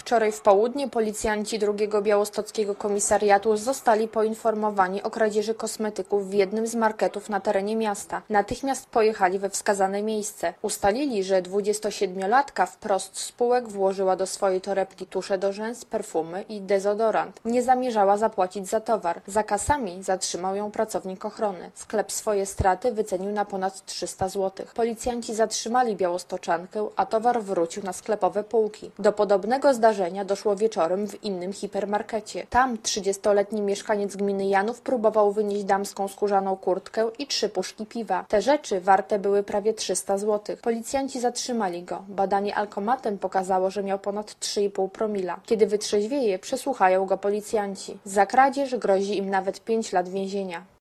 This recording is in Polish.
Wczoraj w południe policjanci drugiego białostockiego komisariatu zostali poinformowani o kradzieży kosmetyków w jednym z marketów na terenie miasta. Natychmiast pojechali we wskazane miejsce. Ustalili, że 27-latka wprost z półek włożyła do swojej torebki tusze do rzęs, perfumy i dezodorant. Nie zamierzała zapłacić za towar. Za kasami zatrzymał ją pracownik ochrony. Sklep swoje straty wycenił na ponad 300 zł. Policjanci zatrzymali białostoczankę, a towar wrócił na sklepowe półki. Do podobnego zdarzenia doszło wieczorem w innym hipermarkecie. Tam 30-letni mieszkaniec gminy Janów próbował wynieść damską skórzaną kurtkę i 3 puszki piwa. Te rzeczy warte były prawie 300 zł. Policjanci zatrzymali go. Badanie alkomatem pokazało, że miał ponad 3,5 promila. Kiedy wytrzeźwieje, przesłuchają go policjanci. Za kradzież grozi im nawet 5 lat więzienia.